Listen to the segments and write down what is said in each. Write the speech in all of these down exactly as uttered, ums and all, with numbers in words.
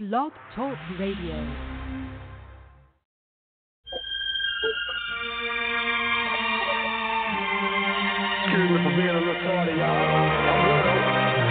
Blog Talk Radio. Excuse me for being a little tardy, y'all.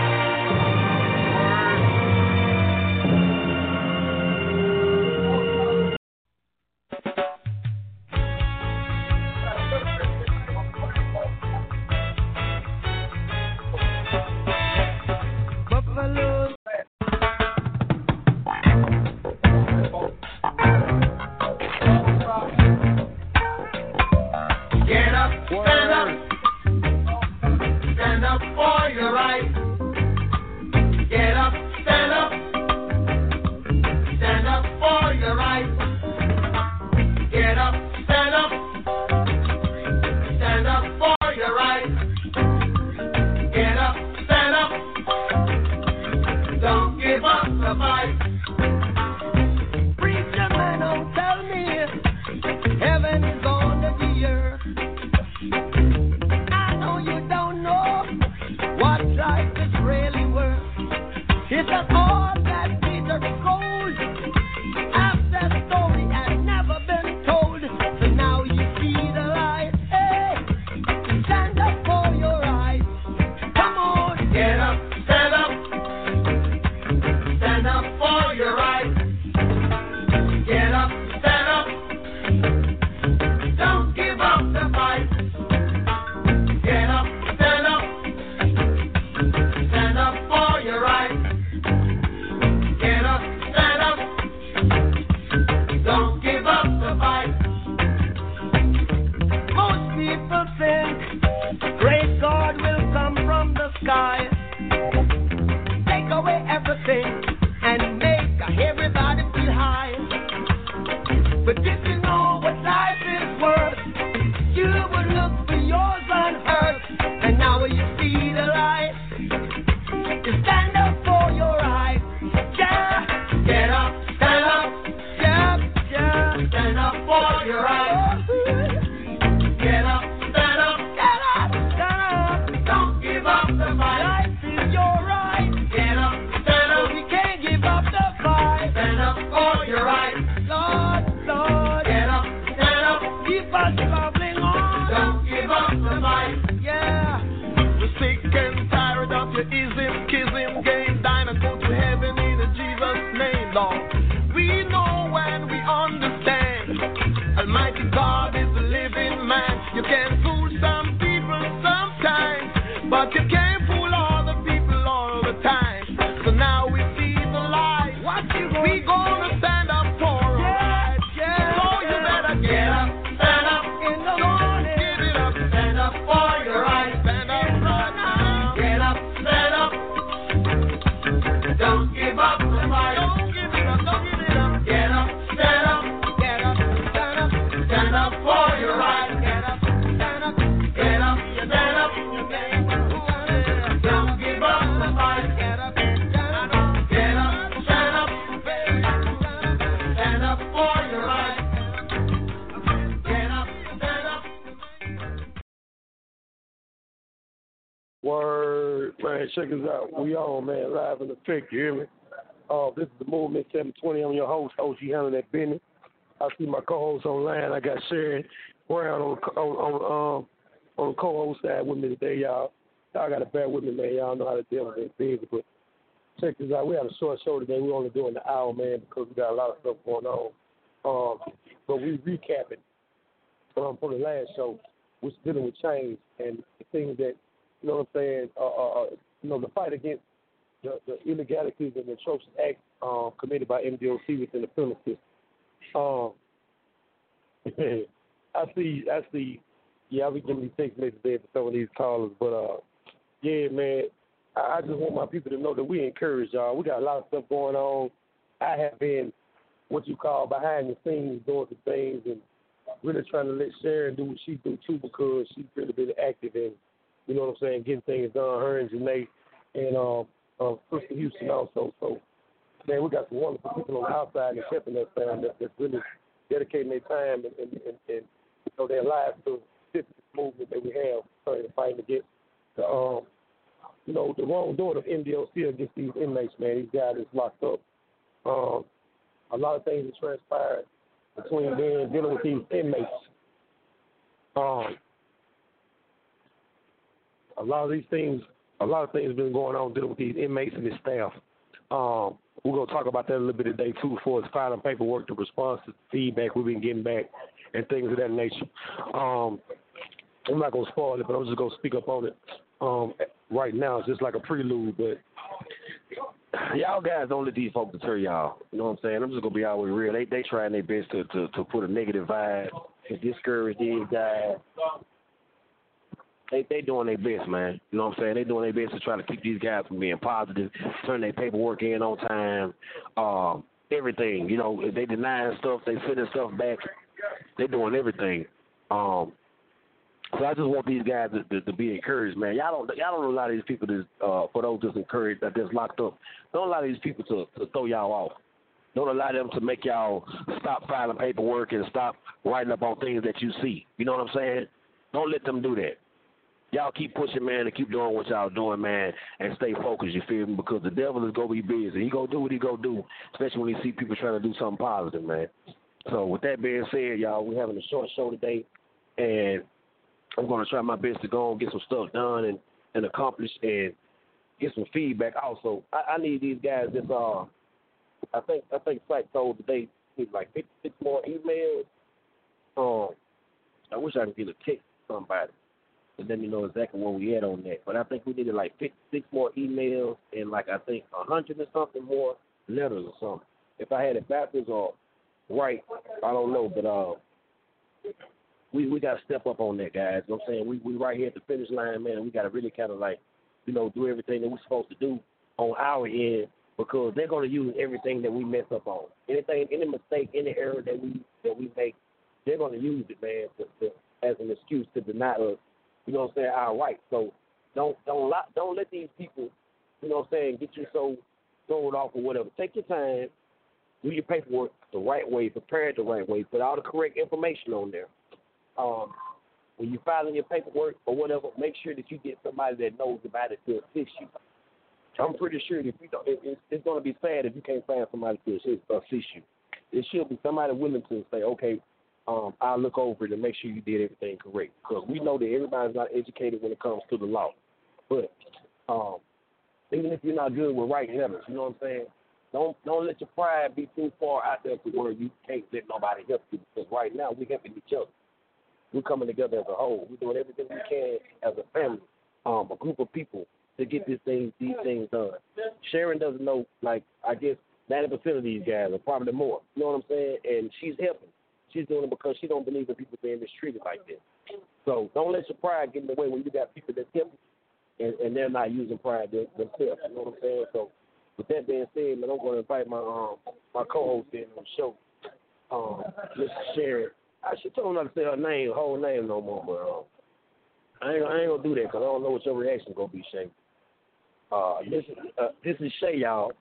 Check us out. We on, man, live in effect, you hear me? Uh, this is the Movement seven twenty. I'm your host, O G handling that business. I see my co-host online. I got Sharon Brown on on on, um, on the co-host side with me today, y'all. Y'all got to bear with me, man. Y'all know how to deal with that busy, but check this out. We had a short show today. We're only doing the hour, man, because we got a lot of stuff going on. Um, but we recapping um, for the last show, which is dealing with change and the things that, you know what I'm saying, uh, uh, you know, the fight against the, the illegalities and the atrocious acts um, committed by M D O C within the penal system. Um, I see, I see, yeah, I'll be giving you text messages there for some of these callers, but, uh, yeah, man, I, I just want my people to know that we encourage y'all. We got a lot of stuff going on. I have been what you call behind the scenes doing some things and really trying to let Sharon do what she do, too, because she's really been active in, you know what I'm saying, getting things done, her and Janae, and um, uh, Crystal Houston also. So, man, we got some wonderful people on the outside and helping us, man, that, that's really dedicating their time and, and, and, and you know, their lives to this movement that we have, trying to fight against the, um, you know, the wrongdoing of M D O C against these inmates, man. These guys that's locked up. Um, a lot of things have transpired between then dealing with these inmates. Um, a lot of these things, a lot of things have been going on dealing with these inmates and their staff. Um, we're gonna talk about that a little bit today too, for us filing paperwork, the response to feedback we've been getting back, and things of that nature. Um, I'm not gonna spoil it, but I'm just gonna speak up on it. Um, right now, it's just like a prelude, but y'all guys don't let these folks deter y'all. You know what I'm saying? I'm just gonna be all the way real. They they trying their best to, to, to put a negative vibe to discourage these guys. They they doing their best, man. You know what I'm saying? They doing their best to try to keep these guys from being positive, turn their paperwork in on time, um, everything. You know, if they denying stuff, they sending stuff back. They doing everything. Um, so I just want these guys to, to, to be encouraged, man. Y'all don't y'all don't allow these people to uh, for those just encouraged that just locked up. Don't allow these people to, to throw y'all off. Don't allow them to make y'all stop filing paperwork and stop writing up on things that you see. You know what I'm saying? Don't let them do that. Y'all keep pushing, man, and keep doing what y'all doing, man, and stay focused, you feel me? Because the devil is going to be busy. He going to do what he going to do, especially when he see people trying to do something positive, man. So with that being said, y'all, we're having a short show today, and I'm going to try my best to go and get some stuff done and, and accomplished and get some feedback also. I, I need these guys that's, uh, I think I think Psych told today, he's like fifty-six more emails. Um, I wish I could get a text to somebody. Let me know exactly where we at on that. But I think we needed like fifty-six more emails and like I think a hundred or something more letters or something. If I had it backwards or right, I don't know. But uh, we we got to step up on that, guys. You know what I'm saying? We we right here at the finish line, man. We got to really kind of like, you know, do everything that we're supposed to do on our end because they're going to use everything that we mess up on. Anything, any mistake, any error that we that we make, they're going to use it, man, to, to, as an excuse to deny us. You know what I'm saying, our rights. So don't don't don't let these people, you know what I'm saying, get you so thrown off or whatever. Take your time, do your paperwork the right way, prepare it the right way, put all the correct information on there. Um, when you're filing your paperwork or whatever, make sure that you get somebody that knows about it to assist you. I'm pretty sure that if you don't, it, it's, it's going to be sad if you can't find somebody to assist, assist you. It should be somebody willing to say, okay, Um, I'll look over it and make sure you did everything correct. Because we know that everybody's not educated when it comes to the law. But um, even if you're not good with writing letters, you know what I'm saying? Don't don't let your pride be too far out there to where you can't let nobody help you. Because right now we're helping each other. We're coming together as a whole. We're doing everything we can as a family, um, a group of people to get this thing, these things done. Sharon doesn't know, like, I guess ninety percent of these guys, or probably more. You know what I'm saying? And she's helping. She's doing it because she don't believe in people being mistreated like this. So don't let your pride get in the way when you got people that's helping and, and they're not using pride themselves. You know what I'm saying? So with that being said, man, I'm going to invite my um my co-host in on the show, um, Miss Sharon. I should tell her not to say her name, her whole name no more, but um, I ain't, I ain't going to do that because I don't know what your reaction going to be, Shay. Uh, this, is, uh, this is Shay, y'all.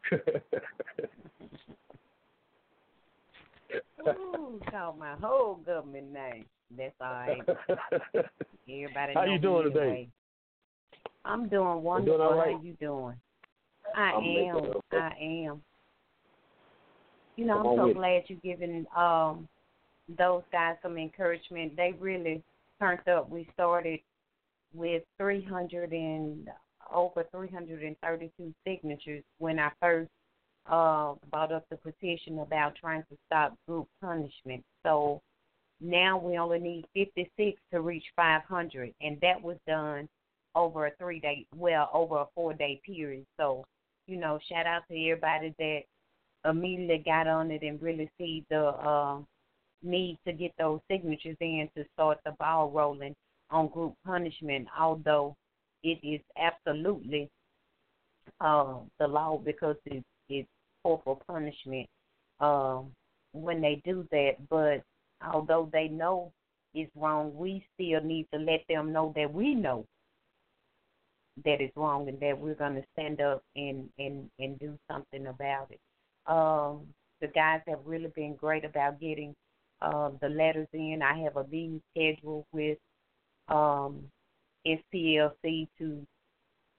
Ooh, call my whole government name. That's all right. Everybody How know you doing me today? anyway. I'm doing wonderful. Doing all right? How you doing? I I'm am. I am. You know, Come I'm so with glad you're giving um those guys some encouragement. They really turned up. We started with three hundred and over three hundred thirty-two signatures when I first uh, brought up the petition about trying to stop group punishment. So now we only need fifty-six to reach five hundred, and that was done over a three-day, well, over a four-day period. So, you know, shout out to everybody that immediately got on it and really see the uh, need to get those signatures in to start the ball rolling on group punishment, although it is absolutely uh, the law because it, it's corporal punishment um, when they do that. But although they know it's wrong, we still need to let them know that we know that it's wrong and that we're going to stand up and, and, and do something about it. Um, the guys have really been great about getting uh, the letters in. I have a meeting scheduled with um, S P L C to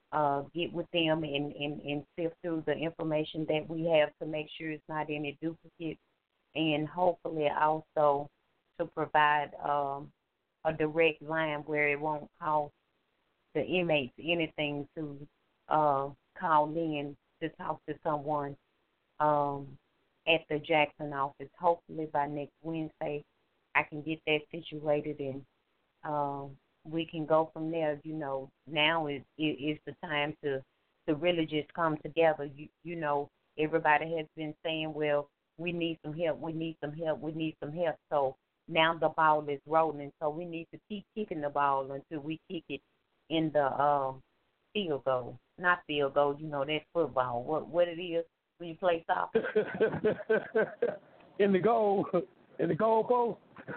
uh, get with them and, and, and sift through the information that we have to make sure it's not any duplicate, and hopefully also to provide um, a direct line where it won't cost the inmates anything to uh, call in to talk to someone um, at the Jackson office. Hopefully by next Wednesday I can get that situated, and um, we can go from there. You know, now is is the time to to really just come together. You you know, everybody has been saying, well, we need some help, we need some help, we need some help. So now the ball is rolling. So we need to keep kicking the ball until we kick it in the uh, field goal. Not field goal, you know, that's football. What what it is when you play soccer? in the goal, in the goal post.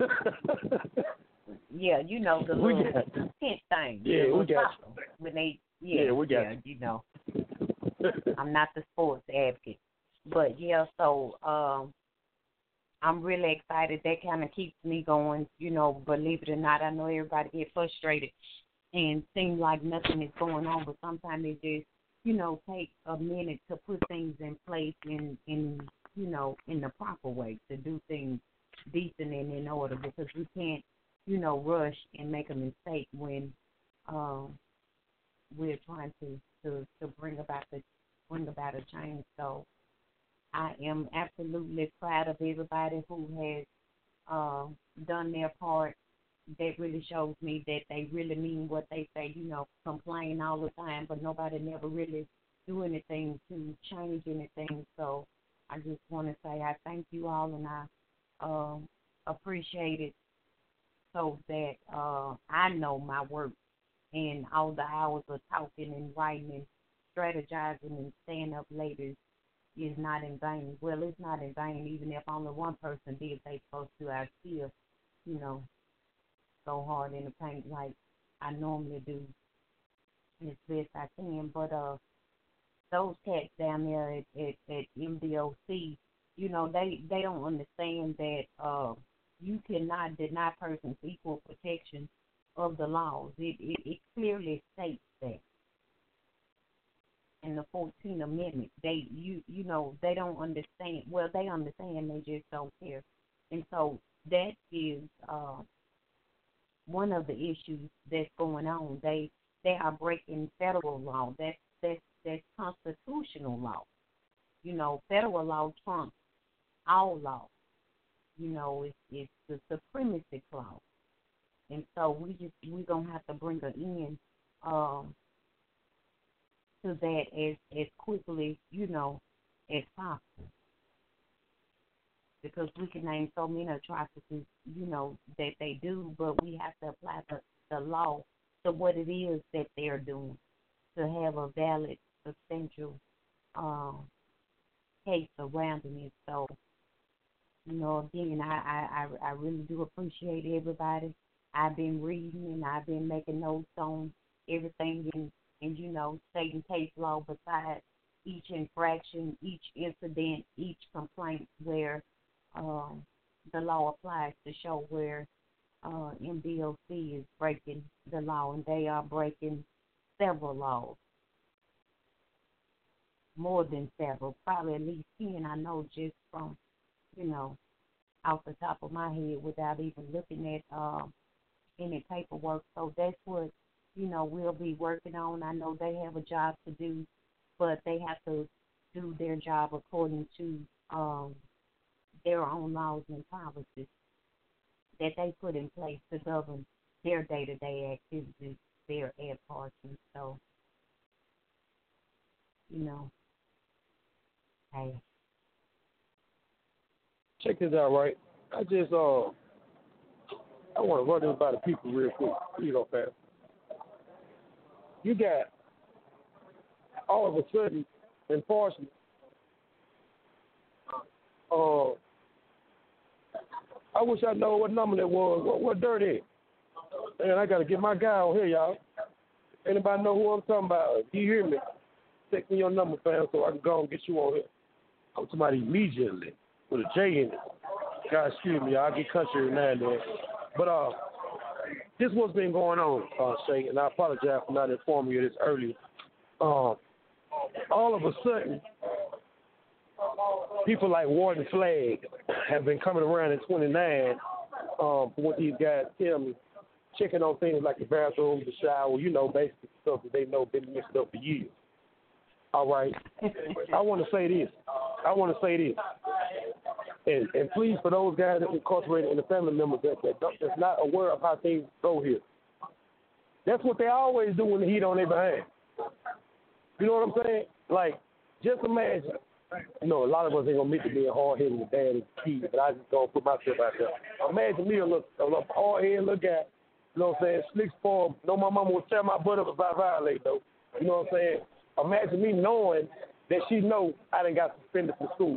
Yeah, you know the little tent thing. Yeah, we got you. When they, yeah, yeah, we got yeah, you know. I'm not the sports advocate, but yeah. So um, I'm really excited. That kind of keeps me going. You know, believe it or not, I know everybody get frustrated and seem like nothing is going on, but sometimes it just, you know, take a minute to put things in place in, in you know, in the proper way, to do things decent and in order, because we can't, you know, rush and make a mistake when um, we're trying to, to, to bring about the bring about a change. So I am absolutely proud of everybody who has uh, done their part. That really shows me that they really mean what they say. You know, complain all the time, but nobody never really do anything to change anything. So I just want to say I thank you all, and I um, appreciate it, so that uh, I know my work and all the hours of talking and writing and strategizing and staying up late is, is not in vain. Well, it's not in vain, even if only one person did they supposed to. I still, you know, go hard in the paint like I normally do as best I can. But uh, those cats down there at, at, at M D O C, you know, they, they don't understand that uh, you cannot deny persons equal protection of the laws. It, it, it clearly states that in the fourteenth Amendment. They, you, you know, they don't understand. Well, they understand, they just don't care. And so that is uh, one of the issues that's going on. They they are breaking federal law. That's that's that's constitutional law. You know, federal law trumps all law. You know, it's it's the supremacy clause. And so we just we're gonna have to bring an end um, to that as as quickly, you know, as possible. Because we can name so many atrocities, you know, that they do, but we have to apply the, the law to what it is that they're doing to have a valid, substantial um, case surrounding it. So, you know, again, I, I, I really do appreciate everybody. I've been reading and I've been making notes on everything in, in you know, state and case law besides each infraction, each incident, each complaint where Um, the law applies to show where uh, M D O C is breaking the law, and they are breaking several laws, more than several, probably at least ten. I know just from, you know, off the top of my head without even looking at uh, any paperwork. So that's what, you know, we'll be working on. I know they have a job to do, but they have to do their job according to um, their own laws and policies that they put in place to govern their day-to-day activities, their ad parties. So, you know, hey. Check this out, right? I just, uh, I want to run this by the people real quick, you know, fast. You got, all of a sudden, enforcement, uh, I wish I know what number that was. What, what dirt is? Man, I got to get my guy on here, y'all. Anybody know who I'm talking about? If you hear me, text me your number, fam, so I can go and get you on here. I'm talking about immediately with a J in it. God, excuse me, y'all. I get country now and then. But uh, this what's been going on, uh, Shay, and I apologize for not informing you this earlier. Um, all of a sudden, people like Warden Flagg have been coming around in twenty-nine, um, for what these guys tell me, checking on things like the bathroom, the shower, you know, basic stuff that they know been mixed up for years. All right. I want to say this. I want to say this. And, and please, for those guys that are incarcerated and the family members that, that don't, that's not aware of how things go here, that's what they always do when the heat on their behind. You know what I'm saying? Like, just imagine. You know, a lot of us ain't gonna meet to being hard-headed with dad and kid, but I just gonna put myself out there. Imagine me a little, a little hard-headed little guy. You know what I'm saying? Slick form. Know my mama would tear my butt up if I violate though. You know what I'm saying? Imagine me knowing that she know I done got suspended from school.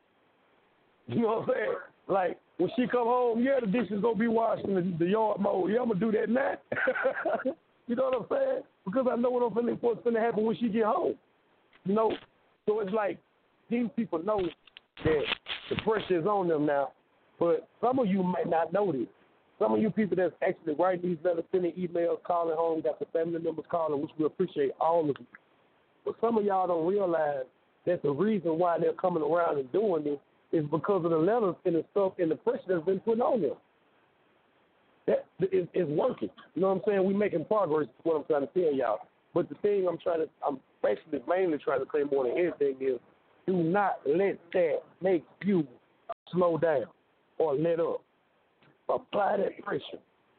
You know what I'm saying? Like, when she come home, yeah, the dishes gonna be washed in the, the yard mode. Yeah, I'm gonna do that now. You know what I'm saying? Because I know what I'm finna, what's gonna happen when she get home. You know? So it's like, these people know that the pressure is on them now, but some of you might not know this. Some of you people that's actually writing these letters, sending emails, calling home, got the family members calling, which we appreciate all of you. But some of y'all don't realize that the reason why they're coming around and doing this is because of the letters and the stuff and the pressure that's been put on them. That is, is working. You know what I'm saying? We're making progress, is what I'm trying to tell y'all. But the thing I'm trying to, I'm basically mainly trying to say more than anything is, do not let that make you slow down or let up. Apply that pressure.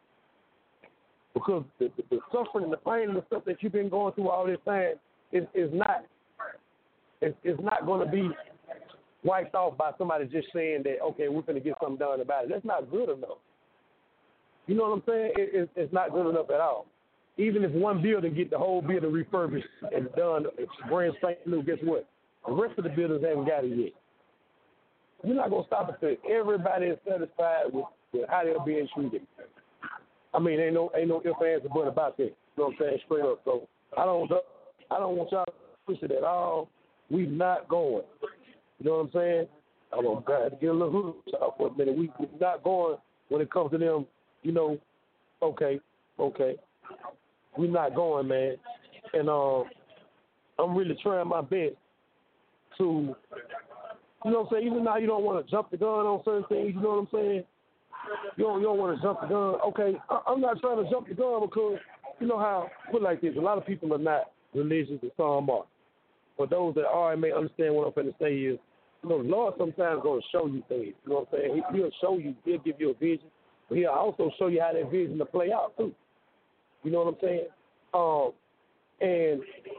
Because the, the, the suffering and the pain and the stuff that you've been going through all this time is, is not is, is not going to be wiped off by somebody just saying that, okay, we're going to get something done about it. That's not good enough. You know what I'm saying? It, it, it's not good enough at all. Even if one building get the whole building refurbished and done, it's brand spanking new, guess what? The rest of the buildings haven't got it yet. You're not going to stop until everybody is satisfied with, with how they're being treated. I mean, ain't no ain't no ifs, ands, or buts about that. You know what I'm saying? Straight up. So I don't I don't want y'all to push it at all. We not going. You know what I'm saying? I'm going to get a little hood out for a minute. We, we're not going when it comes to them, you know, okay, okay. We're not going, man. And uh, I'm really trying my best to, you know what I'm saying, even now you don't want to jump the gun on certain things, you know what I'm saying? You don't, you don't want to jump the gun. Okay, I, I'm not trying to jump the gun because, you know how, put it like this, a lot of people are not religious and some are. But those that are and may understand what I'm going to say is, you know, the Lord sometimes going to show you things, you know what I'm saying? He, he'll show you, he'll give you a vision, but he'll also show you how that vision to play out too. You know what I'm saying? Um, and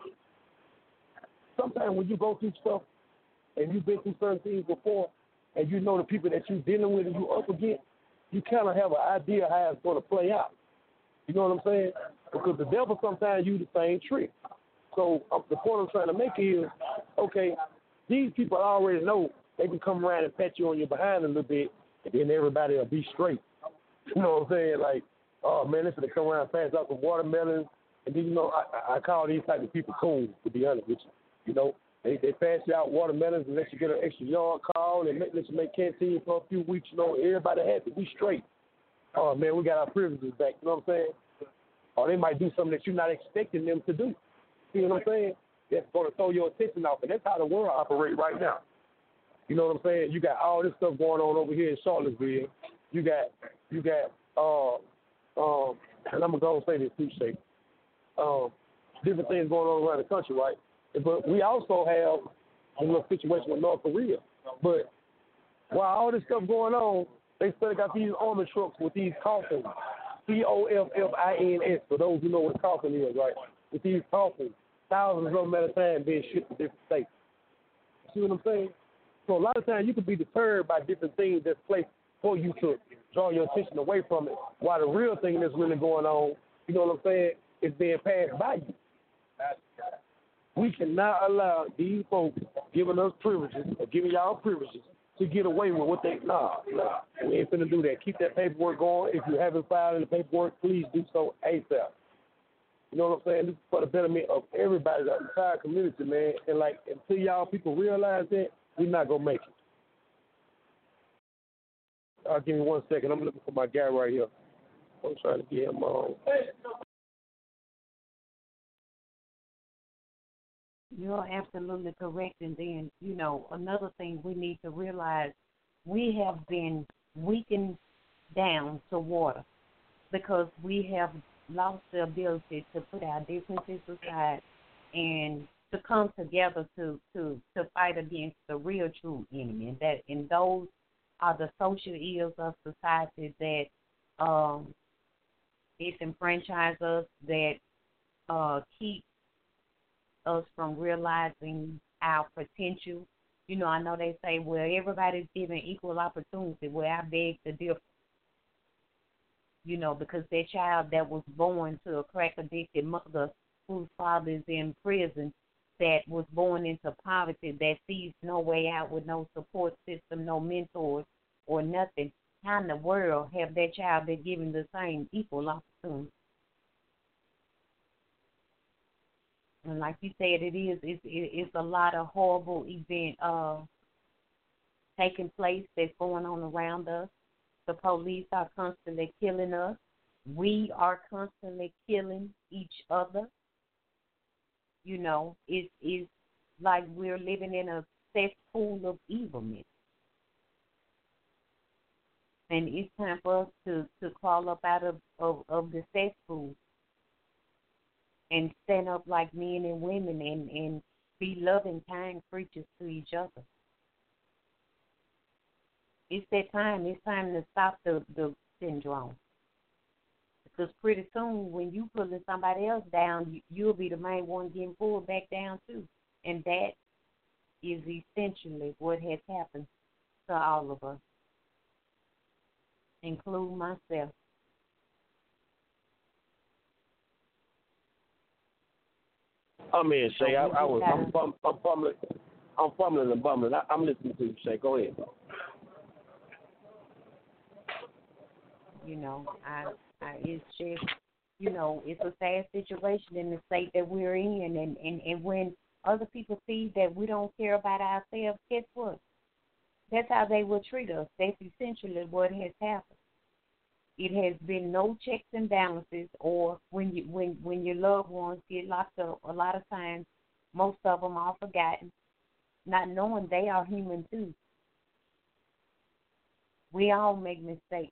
sometimes when you go through stuff and you've been through certain things before and you know the people that you're dealing with and you're up against, you kind of have an idea how it's going to play out. You know what I'm saying? Because the devil sometimes uses the same trick. So uh, the point I'm trying to make is, okay, these people already know they can come around and pat you on your behind a little bit and then everybody will be straight. You know what I'm saying? Like, oh, man, listen, they come around and pass out some watermelons. And then, you know, I, I call these type of people cool, to be honest with you. You know, they, they pass you out watermelons and let you get an extra yard call and let, let you make canteen for a few weeks. You know, everybody happy. We straight. Oh, man, we got our privileges back. You know what I'm saying? Or they might do something that you're not expecting them to do. You know what I'm saying? That's going to throw your attention off. And that's how the world operates right now. You know what I'm saying? You got all this stuff going on over here in Charlottesville. You got, you got, uh, um, and I'm going to go and say this too, Shay. Um, different things going on around the country, right? But we also have a little situation with North Korea. But while all this stuff going on, they still got these army trucks with these coffins, C O F F I N S, for those who know what a coffin is, right? With these coffins, thousands of them at a time being shipped to different states. See what I'm saying? So a lot of times you can be deterred by different things that's placed for you to draw your attention away from it, while the real thing that's really going on, you know what I'm saying, is being passed by you. We cannot allow these folks giving us privileges or giving y'all privileges to get away with what they, nah, nah, we ain't finna do that. Keep that paperwork going. If you haven't filed any paperwork, please do so ASAP. You know what I'm saying? This is for the betterment of everybody, the entire community, man. And, like, until y'all people realize that, we're not going to make it. Uh, give me one second. I'm looking for my guy right here. I'm trying to get him on. You're absolutely correct. And then, you know, another thing we need to realize, we have been weakened down to water because we have lost the ability to put our differences aside and to come together to, to, to fight against the real true enemy. And that and those are the social ills of society that um, disenfranchise us, that uh, keep us from realizing our potential. You know, I know they say, well, everybody's given equal opportunity. Well, I beg to differ. You know, because that child that was born to a crack-addicted mother whose father is in prison, that was born into poverty, that sees no way out with no support system, no mentors or nothing, how in the world have that child been given the same equal opportunity? And like you said, it is, it's, it's a lot of horrible event uh, taking place that's going on around us. The police are constantly killing us. We are constantly killing each other. You know, it's, it's like we're living in a cesspool of evilness. And it's time for us to, to crawl up out of, of, of the cesspool and stand up like men and women and, and be loving, kind creatures to each other. It's that time. It's time to stop the, the syndrome. Because pretty soon, when you pulling somebody else down, you, you'll be the main one getting pulled back down too. And that is essentially what has happened to all of us, including myself. I mean, Shay, I, I was, I'm, I'm, I'm fumbling, I'm fumbling and bumbling. I, I'm listening to you, Shay. Go ahead, bro. You know, I, I, it's just, you know, it's a sad situation in the state that we're in, and, and, and when other people see that we don't care about ourselves, guess what? That's how they will treat us. That's essentially what has happened. It has been no checks and balances, or when you when when your loved ones get locked up, a lot of times, most of them are forgotten, not knowing they are human too. We all make mistakes.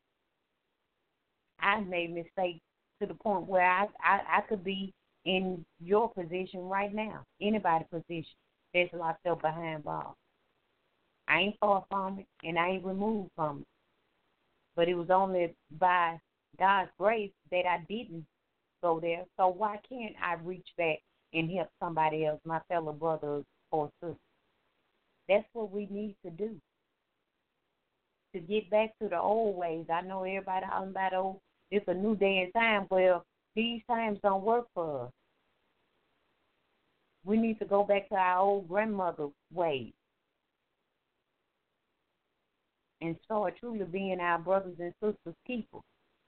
I made mistakes to the point where I, I, I could be in your position right now, anybody's position that's locked up behind bars. I ain't far from it, and I ain't removed from it. But it was only by God's grace that I didn't go there. So why can't I reach back and help somebody else, my fellow brothers or sisters? That's what we need to do. To get back to the old ways. I know everybody talking about, oh, it's a new day and time. Well, these times don't work for us. We need to go back to our old grandmother ways and start truly being our brothers and sisters' keepers.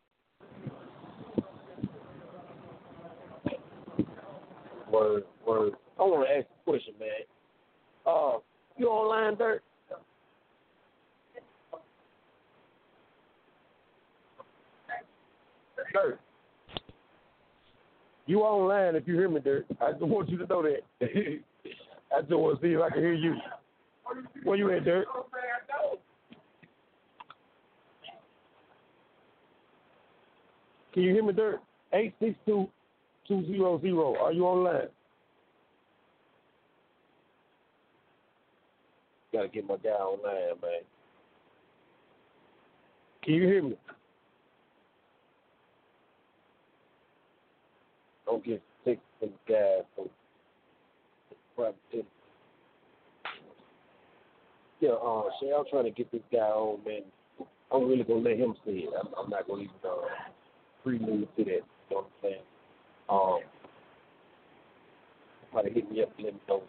Word, word. I want to ask a question, man. Uh, you online, Dirt? Dirt. You online if you hear me, Dirt. I just want you to know that. I just want to see if I can hear you. Where you at, Dirt? Can you hear me, Dirt? eight six two, two zero zero. Are you online? Got to get my guy online, man. Can you hear me? Don't get sick from the guy. So probably, yeah, uh, Shay, I'm trying to get this guy on, man. I'm really going to let him see it. I'm, I'm not going to even uh, prelude to that. You know what I'm saying? Um, probably hit me up and let me know.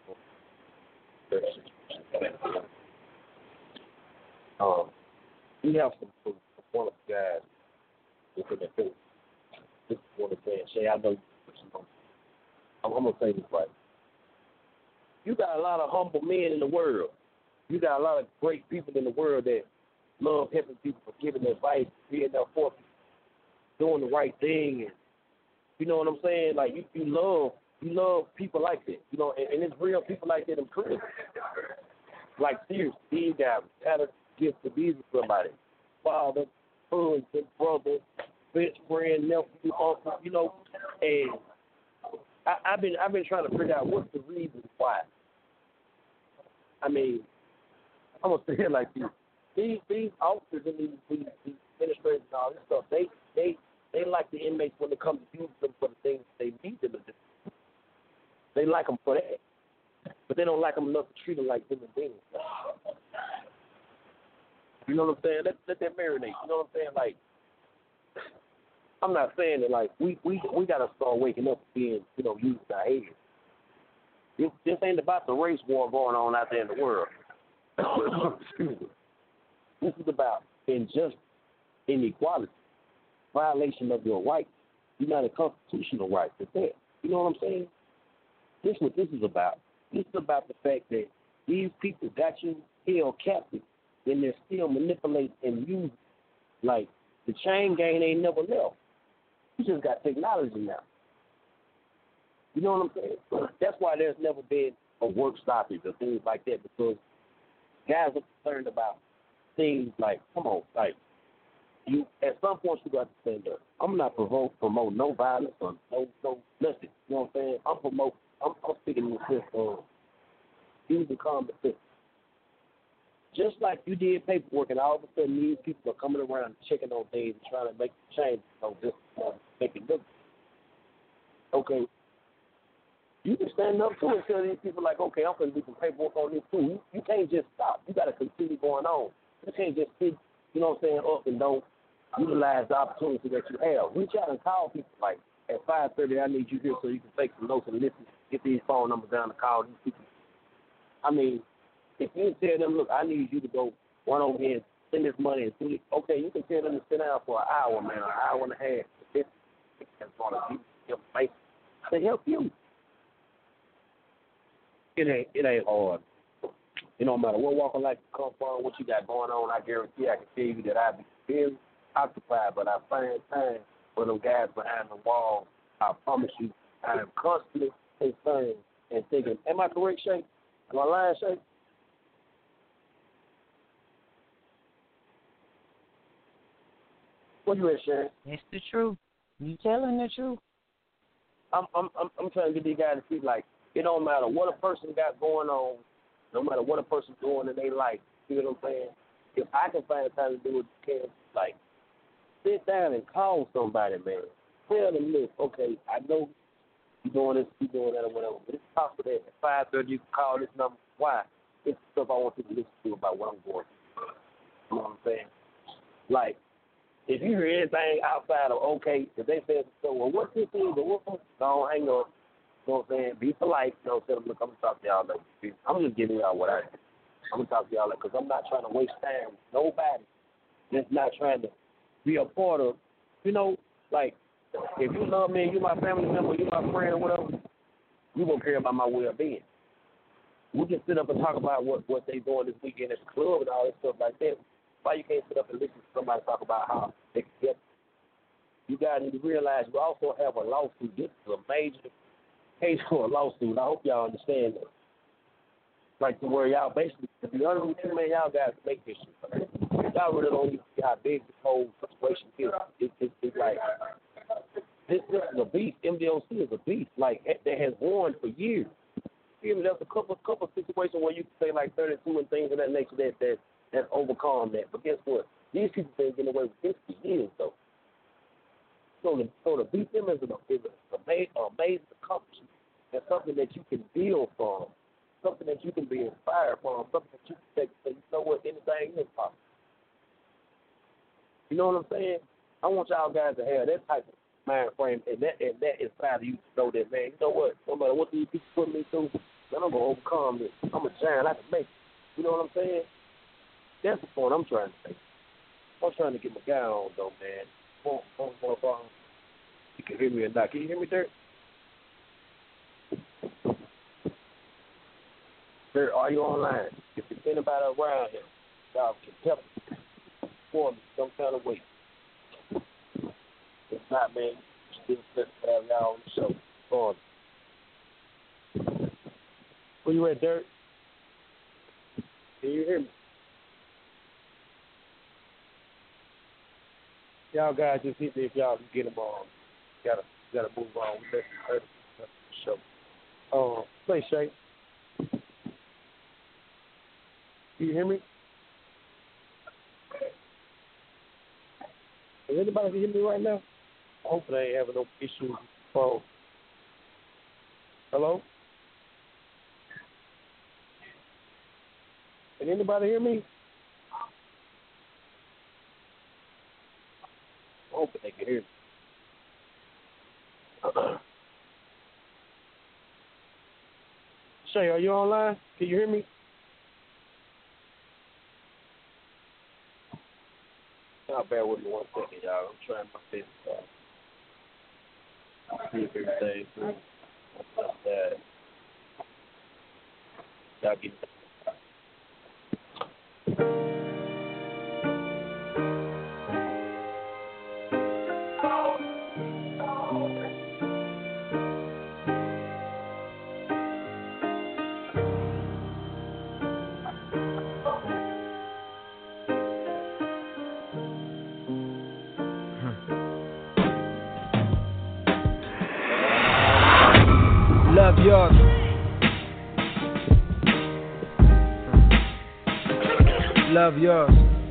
Um, we have some, some one of the guys within the field. This is one of the things. Shay, I know you know, I'm, I'm going to say this right. You got a lot of humble men in the world. You got a lot of great people in the world that love helping people, for giving advice, being there for people, doing the right thing. And you know what I'm saying? Like, you, you love You love people like that, you know, and, and it's real people like that in prison. Like, seriously, these guys had a gift to be with somebody. Father, husband, brother, best friend, nephew, uncle, you know, and I, I've been I've been trying to figure out what's the reason why. I mean, I'm gonna say it like this: these these officers and these, these, these administrators and all this stuff, they they they like the inmates when it comes to use them for the things they need them to do. They like them for that, but they don't like them enough to treat them like human beings. You know what I'm saying? Let let that marinate. You know what I'm saying? Like, I'm not saying that like we we we gotta start waking up and being, you know, using our heads. This, this ain't about the race war going on out there in the world. Excuse me. This is about injustice, inequality, violation of your rights. You're not a constitutional right to that. You know what I'm saying? This is what this is about. This is about the fact that these people got you held captive, and they're still manipulating and using. Like, the chain gang ain't never left. You just got technology now. You know what I'm saying? That's why there's never been a work stoppage or things like that, because guys are concerned about things like, come on, like, you at some point you got to stand up. I'm not provoke, promote no violence or no no nothing. You know what I'm saying? I'm promote. I'm, I'm speaking in the sense of using common sense. Just like you did paperwork, and all of a sudden these people are coming around and checking on things and trying to make change, you know, just uh, make it look okay. You can stand up too and tell these people like, okay, I'm going to do some paperwork on this too. You, you can't just stop. You got to continue going on. You can't just sit, you know what I'm saying, up and don't utilize the opportunity that you have. Reach out and call people like, at five thirty, I need you here so you can take some notes and listen, get these phone numbers down to call these people. I mean, if you tell them, look, I need you to go run over here and send this money and do it, okay, you can tell them to sit down for an hour, man, an hour and a half. It's going to help to help you. It ain't it ain't hard. It don't matter what walk of life you come from, what you got going on. I guarantee I can tell you that I be very occupied, but I find time for them guys behind the wall. I promise you, I am constantly concerned and thinking. Am I correct, Shay? Am I lying, Shay? Where you at, Shay? It's the truth. You telling the truth. I'm I'm I'm, I'm trying to get these guys to see like. It don't matter what a person got going on, no matter what a person's doing in their life, you know what I'm saying? If I can find time to do it, you can, like, sit down and call somebody, man. Tell them, look, okay, I know you're doing this, you're doing that, or whatever, but it's possible that at five thirty you can call this number. Why? It's stuff I want you to listen to about what I'm going through. You know what I'm saying? Like, if you hear anything outside of, okay, if they say, so, well, what's this thing? But what's this? Don't hang up. You know what I'm saying? Be polite. You know what I'm saying? Look, I'm going to talk to y'all later. I'm just giving y'all what I do. I'm going to talk to y'all later because I'm not trying to waste time with nobody that's not trying to be a part of, you know, like, if you love me and you're my family member, you're my friend or whatever, you won't care about my well-being. We can sit up and talk about what, what they doing this weekend at the club and all that stuff like that. Why you can't sit up and listen to somebody talk about how they can get? You guys need to realize you also have a lawsuit. This is a major case for a lawsuit. I hope y'all understand that. Like to where y'all basically, to be honest with you, man, y'all guys make this shit. Y'all really don't even see how big this whole situation is. It's, it's, it's like, this, this is a beast. M D O C is a beast. Like, that has warned for years. Even there's a couple couple situations where you can say like thirty-two and things of that nature that, that that's overcome that. But guess what? These people been getting away with this for years, though. So to, so to beat them is an is an amazing, amazing accomplishment. It's something that you can build from, something that you can be inspired from, something that you can take and say, you know what, anything is possible. You know what I'm saying? I want y'all guys to have that type of mind frame, and that and that inside of you to know that, man, you know what, no matter what these people put me through, man, I'm going to overcome this. I'm a giant. I can make it. You know what I'm saying? That's the point I'm trying to make. I'm trying to get my guy on, though, man. Come on, come on, come on, come on. You can hear me or not. Can you hear me, Dirk? Dirk, are you online? If there's anybody around here, y'all can help for me some kind of way. If not, man, still set to have y'all on the show. Go on. Where you at, Derek? Can you hear me? Y'all guys just hit me if y'all can get them on. Gotta gotta move on. We let the show. Um, play Shay. Can you hear me? Is anybody can hear me right now? Hopefully I ain't having no issues with the phone. Hello? Can anybody hear me? I hope they can hear me. Shay, are you online? Can you hear me? Y'all bear with me one second, y'all. I'm trying my best. Uh, see if everything's good. What's that? Y'all get Love yours. Love yours.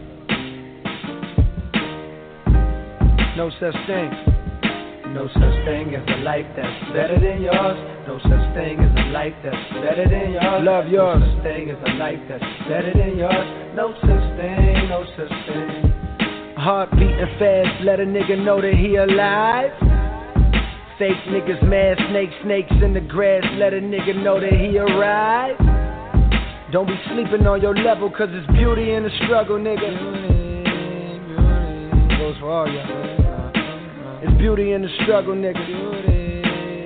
No such thing. No such thing as a life that's better than yours. No such thing as a life that's better than yours. Love yours. No such thing as a life that's better than yours. No such thing, no such thing. Heart beating fast, let a nigga know that he alive. Fake niggas, mad snakes, snakes in the grass, let a nigga know that he arrived. Don't be sleeping on your level, cause it's beauty in the struggle, nigga. Beauty, beauty. Goes for all y'all. It's beauty in the struggle, nigga. Beauty,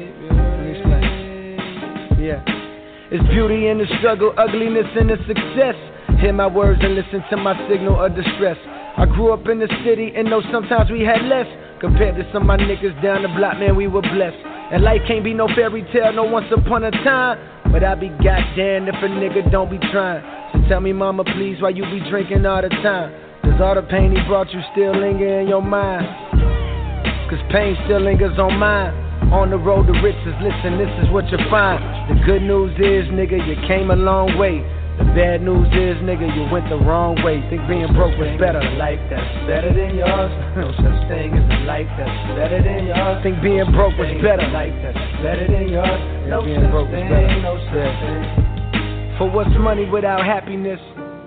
beauty. Yeah. It's beauty in the struggle, ugliness in the success. Hear my words and listen to my signal of distress. I grew up in the city and know sometimes we had less. Compared to some of my niggas down the block, man, we were blessed. And life can't be no fairy tale, no once upon a time. But I be goddamn if a nigga don't be trying. So tell me, mama, please, why you be drinking all the time? Does all the pain he brought you still linger in your mind? Cause pain still lingers on mine. On the road to riches, listen, this is what you find. The good news is, nigga, you came a long way. The bad news is, nigga, you went the wrong way. Think being broke was better. A life that's better than yours. No such thing as a life that's better than yours. Think being broke was better. A life that's better than yours. No such thing, no such thing. For what's money without happiness?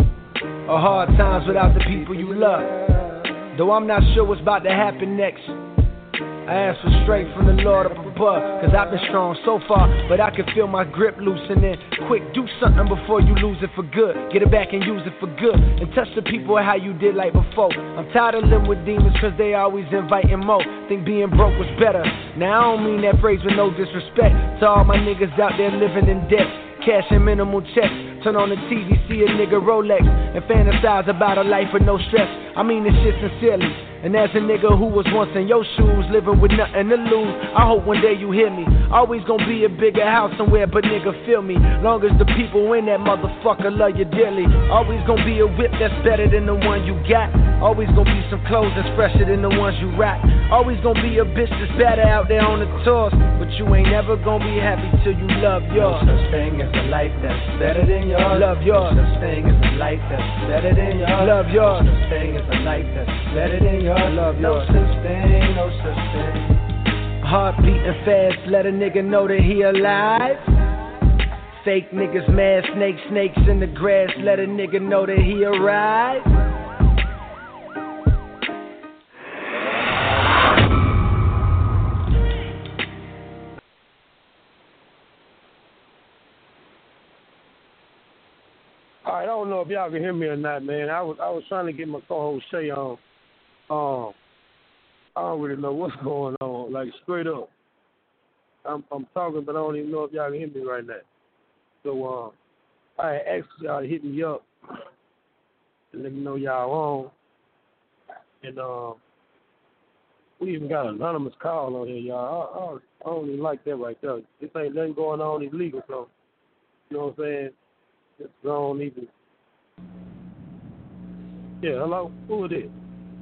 Or hard times without the people you love? Though I'm not sure what's about to happen next, I ask for strength from the Lord up above. Cause I've been strong so far, but I can feel my grip loosening. Quick, do something before you lose it for good. Get it back and use it for good. And touch the people how you did like before. I'm tired of living with demons cause they always inviting more. Think being broke was better. Now I don't mean that phrase with no disrespect to all my niggas out there living in debt. Cash and minimal checks. Turn on the T V, see a nigga Rolex, and fantasize about a life with no stress. I mean this shit sincerely. And as a nigga who was once in your shoes, living with nothing to lose, I hope one day you hear me. Always gonna be a bigger house somewhere, but nigga feel me. Long as the people in that motherfucker love you dearly. Always gonna be a whip that's better than the one you got. Always gonna be some clothes that's fresher than the ones you rock. Always gonna be a bitch that's better out there on the tours. But you ain't never gonna be happy till you love yours. No such thing as a life that's better than yours. Love yours. No such thing as a life that's better than yours. Love yours. No such thing as a life that's better than yours. Love no such thing, no such thing. Heart beating fast, let a nigga know that he alive. Fake niggas, mad snakes, snakes in the grass, let a nigga know that he arrived. All right, I don't know if y'all can hear me or not, man. I was I was trying to get my co-host Shay on. Um, I don't really know what's going on. Like straight up, I'm I'm talking, but I don't even know if y'all can hear me right now. So um, I asked y'all to hit me up and let me know y'all on. And um, we even got an anonymous call on here, y'all. I, I, I don't even like that right there. This ain't nothing going on illegal, so You know what I'm saying? Just don't even. Yeah, hello? Who it is?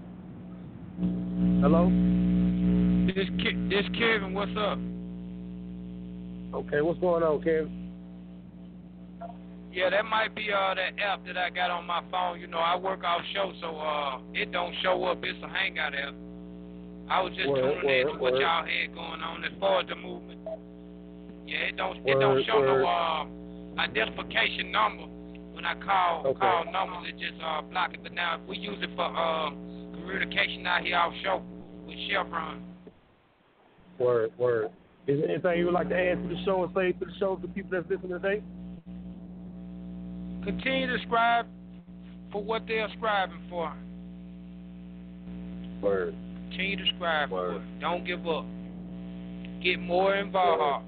Hello? This Ke- this Kevin, what's up? Okay, what's going on, Kevin? Yeah, that might be uh that app that I got on my phone. You know, I work off show, so uh it don't show up. It's a hangout app. I was just Word, tuning in word, to what word. y'all had going on as far as the movement. Yeah, it don't it Word, don't show word. no uh identification number. When I call Okay. call numbers, it just uh block it. But now if we use it for uh communication out here off show with Chevron. Word, word. Is there anything you would like to add to the show and say to the show to people that's listening today? Continue to strive for what they're striving for. Word. Continue to strive Word. for it. Don't give up. Get more involved.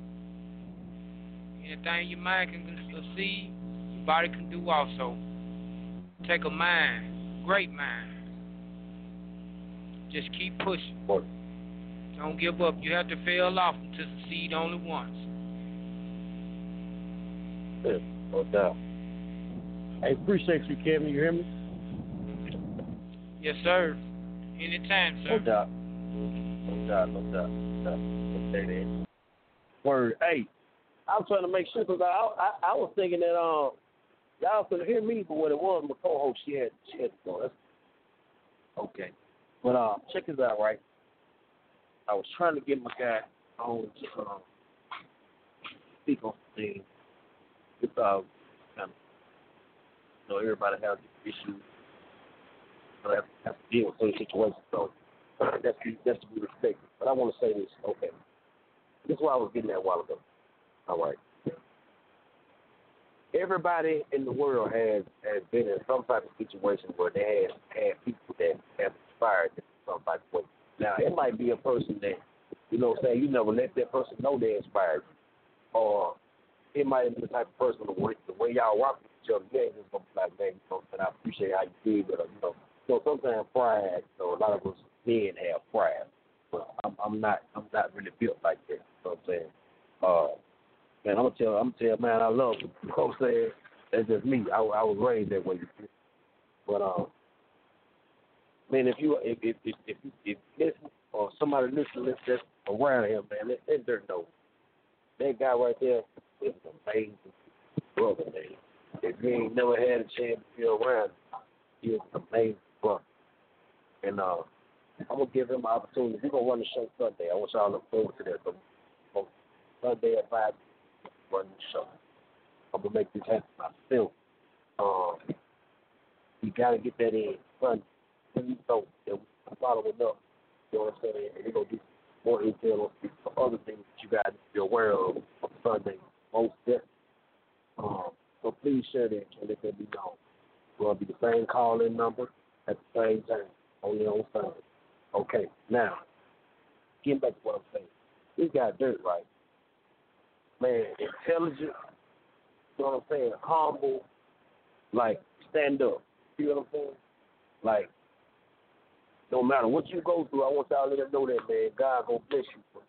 Anything your mind can conceive, your body can do also. Take a mind, great mind. Just keep pushing. Word. Don't give up. You have to fail often to succeed only once. Yeah, no doubt. I appreciate you, Kevin. You hear me? Yes, sir. Anytime, sir. No doubt. No doubt, no doubt. No doubt. Okay, then. Word. Hey, I'm trying to make sure because I, I I was thinking that um y'all could hear me, but what it was, my co-host she had she had to go. That's okay. But uh, check this out, right? I was trying to get my guy on to um, speak on things. It's uh, kind of, you know, everybody has issues. So have, have to deal with certain situations. So that's to, that's to be respected. But I want to say this. Okay, this is what I was getting at a while ago. All right. Everybody in the world has, has been in some type of situation where they have had people that have inspired them in some type of way. Now, it might be a person that, you know what I'm saying, you never let that person know they inspired you. Or it might be the type of person, the way, the way y'all rock with each other, you ain't just going to be like, man, you know, and I appreciate how you did, but, you know, so sometimes pride, you know, a lot of us men have pride. But I'm, I'm not I'm not really built like that, you know what I'm saying? Uh, man, I'm going to tell, I'm gonna tell, man, I love you, you know what I'm saying? That's just me. I, I was raised that way. But, um, man, if you if if if if, if listen or somebody listen that's around him, man, let, let them know. That guy right there is an amazing brother, man. If you ain't never had a chance to be around, he is an amazing brother. And uh, I'm gonna give him an opportunity. We're gonna run the show Sunday. I want y'all to look forward to that. So, so Sunday at five, run the show. I'm gonna make this happen myself. Um, you gotta get that in Sunday. You know that we're following up, you know what I'm saying? And we're going to do more intel on some other things that you guys need to be aware of on Sunday, most definitely. Um, so please share that and let that be known. It's going to be the same call-in number at the same time, only on Sunday. Okay, now, getting back to what I'm saying. This guy Dirt, right? Man, intelligent, you know what I'm saying? Humble, like, stand up. You know what I'm saying? Like, no matter what you go through, I want y'all to let them know that, man. God gonna bless you.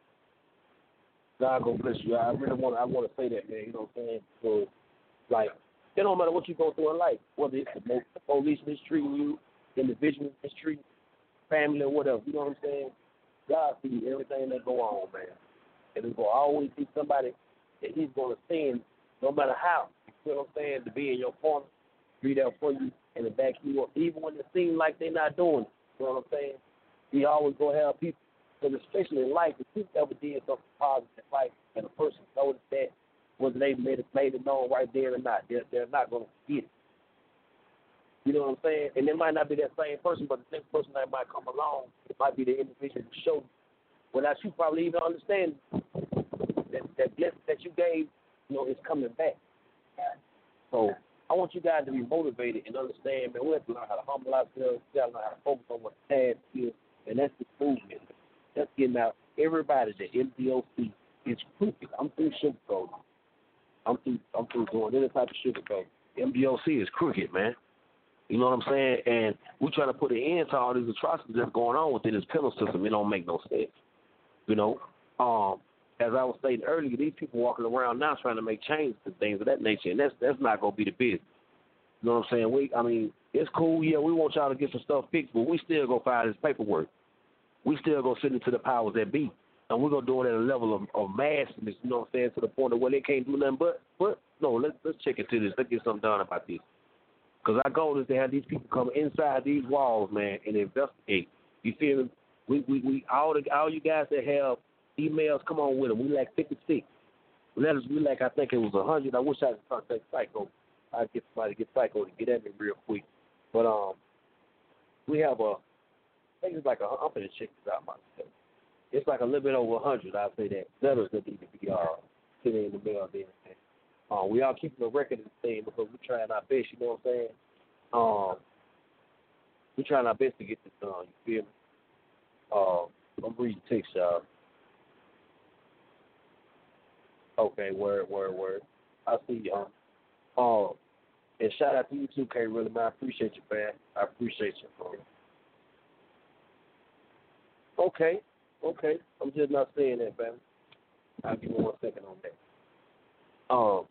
God gonna bless you. I really want I want to say that, man. You know what I'm saying? So, like, it don't matter what you go through in life, whether it's the police mistreating you, individuals mistreating, family, or whatever. You know what I'm saying? God sees everything that go on, man. And there's gonna always be somebody that He's gonna send, no matter how. You know what I'm saying? To be in your corner, be there for you, and to back you up, even when it seems like they're not doing it. You know what I'm saying? We always gonna have people, because especially in life, if you ever did something positive in life, and a person noticed that, whether they made it, made it known right there or not, they're, they're not gonna forget it. You know what I'm saying? And it might not be that same person, but the next person that might come along, it might be the individual who showed you, without you probably even understand that that blessing that you gave, you know, is coming back. So I want you guys to be motivated and understand, man, we have to learn how to humble ourselves. We got to learn how to focus on what the task is, and that's the movement. That's getting out everybody that M D O C is crooked. I'm through sugarcoating. I'm through, I'm through doing any type of sugarcoating. M D O C is crooked, man. You know what I'm saying? And we're trying to put an end to all these atrocities that's going on within this penal system. It don't make no sense. You know? Um, as I was stating earlier, these people walking around now trying to make changes to things of that nature, and that's that's not gonna be the business. You know what I'm saying? We, I mean, it's cool. Yeah, we want y'all to get some stuff fixed, but we still gonna file this paperwork. We still gonna send it to the powers that be, and we're gonna do it at a level of, of massiveness. You know what I'm saying? To the point of where they can't do nothing but, but no, let's let's check into this. Let's get something done about this. Because our goal is to have these people come inside these walls, man, and investigate. You feel me? We we, we all the all you guys that have emails, come on with them. We like fifty-six. Let us, we like, I think it was one hundred. I wish I could contact Psycho. I'd get somebody to get Psycho to get at me real quick. But um, we have a, I think it's like a, I'm going to check this out myself. It's like a little bit over one hundred, I'll say that. Letters that need to be uh, sitting in the mail there. Uh, we all keeping a record of the thing because we're trying our best, you know what I'm saying? Um, we're trying our best to get this done, you feel me? Uh, I'm reading text, y'all. Okay, word, word, word. I see you. Um, um, and shout out to you too, K. Really, man. I appreciate you, man. I appreciate you, bro. Okay, okay. I'm just not saying that, man. I'll give you one second on that. Um,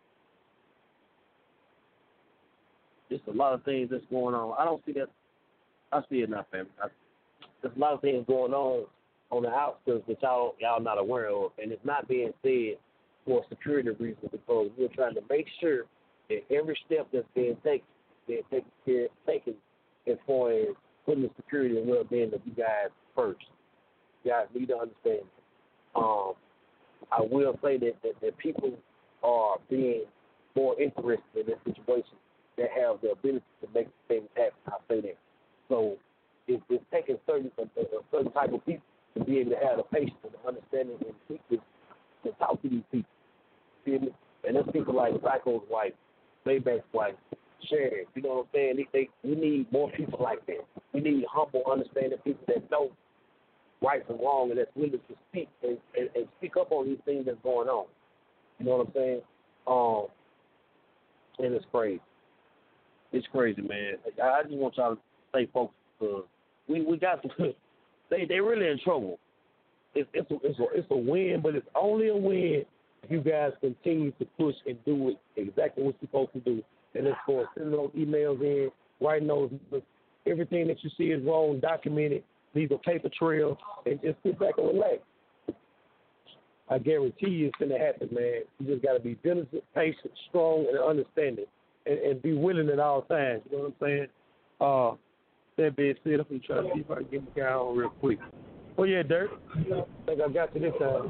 there's a lot of things that's going on. I don't see that. I see it now, fam. I, there's a lot of things going on on the outskirts that y'all y'all not aware of, and it's not being said for security reasons because we're trying to make sure that every step that's being taken, being taken, care, taken as far as putting the security and well-being of you guys first. You guys need to understand. Um, I will say that, that, that people are being more interested in this situation that have the ability to make things happen. I say that. So it, it's taking certain a, a certain type of people to be able to have the patience and the understanding and people to talk to these people. Feel me? And there's people like Psycho's wife, Maybach's wife, Sherry. You know what I'm saying? They, they, we need more people like that. We need humble, understanding people that know right from wrong and that's willing to speak and, and, and speak up on these things that's going on. You know what I'm saying? Um, and it's crazy. It's crazy, man. I just want y'all to stay focused because we, we got some, they they really in trouble. It's it's a, it's a it's a win, but it's only a win if you guys continue to push and do it exactly what you're supposed to do. And it's for sending those emails in, writing those, everything that you see is wrong, document it, leave a paper trail, and just sit back and relax. I guarantee you it's going to happen, man. You just got to be diligent, patient, strong, and understanding, and, and be willing at all times. You know what I'm saying? Uh, that being said, I'm going to try to see if I can get the guy on real quick. Oh, yeah, Dirk. I think I got you this time.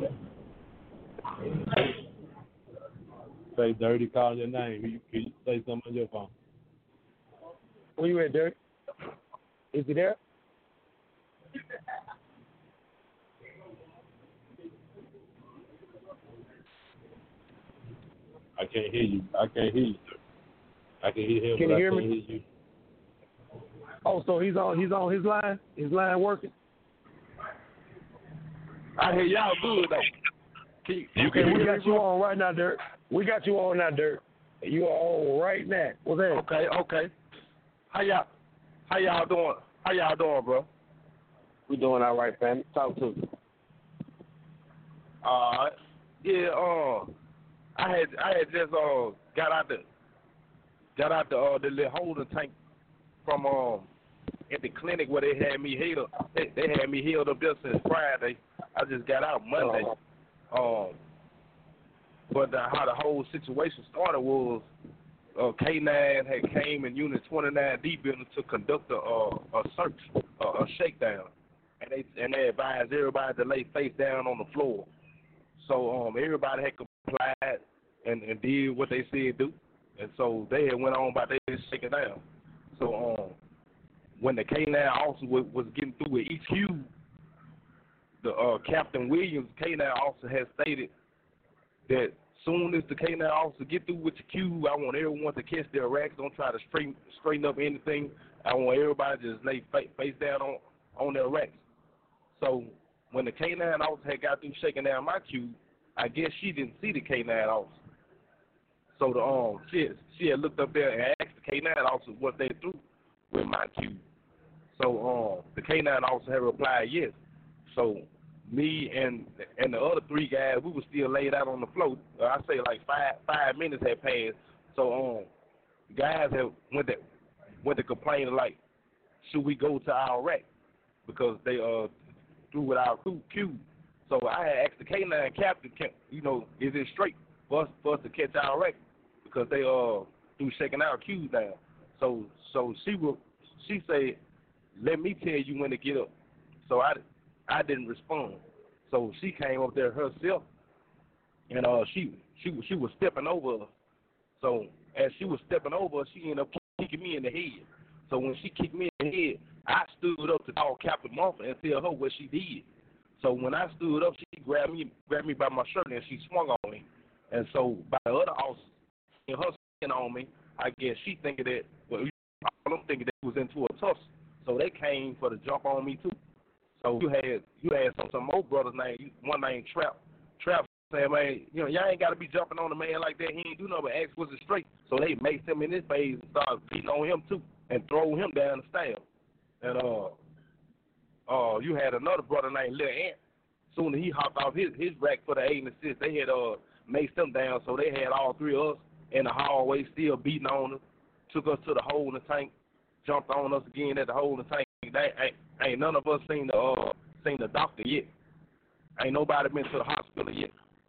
Say Dirty, call your name. Can you, can you say something on your phone? Where you at, Dirk? Is he there? I can't hear you. I can't hear you. I can hear him, Can but you hear I can't me? hear you. Oh, so he's on he's on his line? His line working? I hear y'all good though. Can you, you Okay, can we hear got me, you bro? on right now, Dirk. We got you on now, Dirk. You are on right now. What's that? Okay, okay. How y'all? How y'all doing? How y'all doing, bro? We doing all right, fam. Talk to me. Uh, yeah. Uh, I had I had just uh got out the got out the uh the little holding tank from um at the clinic where they had me healed. They, they had me healed up there since Friday. I just got out Monday. Um, but uh, how the whole situation started was uh, K nine had came in Unit twenty-nine D building to conduct a uh, a search, uh, a shakedown, and they and they advised everybody to lay face down on the floor. So um, everybody had complied and, and did what they said do, and so they had went on by their shaking down. So um, when the K nine officer was, was getting through with each Q, the uh, Captain Williams K nine officer had stated that soon as the K nine officer get through with the queue, I want everyone to catch their racks. Don't try to straighten straighten up anything. I want everybody to just lay face, face down on, on their racks. So when the K nine officer had got through shaking down my queue, I guess she didn't see the K nine officer. So the um she had, she had looked up there and asked the K nine officer what they through with my queue. So um the K nine officer had replied yes. So me and and the other three guys, we were still laid out on the floor. Uh, I say like five five minutes had passed. So um, guys have went to went to complain like, should we go to our rack because they uh threw with our cube. So I had asked the K nine captain, you know, is it straight for us for us to catch our rack because they uh threw shaking our cubes down. So so she will she said, let me tell you when to get up. So I. I didn't respond, so she came up there herself, and uh, she she she was stepping over us. So as she was stepping over us, she ended up kicking me in the head. So when she kicked me in the head, I stood up to call Captain Martha and tell her what she did. So when I stood up, she grabbed me grabbed me by my shirt and she swung on me. And so by the other officer and her swinging on me, I guess she thinking that well, I'm thinking that it was into a tussle. So they came for the jump on me too. So you had you had some some more brothers named one named Trap. Trap saying, man, you know, y'all ain't gotta be jumping on a man like that. He ain't do nothing but ask was it straight. So they maced him in his face and started beating on him too and throw him down the stairs. And uh uh you had another brother named Lil Ant. Soon as he hopped off his, his rack for the aid and assist, they had uh maced him down, so they had all three of us in the hallway still beating on us, took us to the hole in the tank, jumped on us again at the hole in the tank. They ain't, ain't none of us seen the uh, seen the doctor yet. Ain't nobody been to the hospital yet.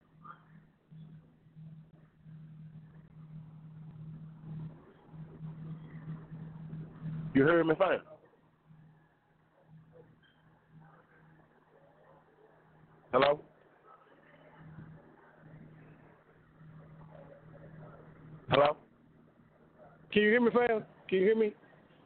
You heard me fine? Hello? Hello? Can you hear me, fam? Can you hear me?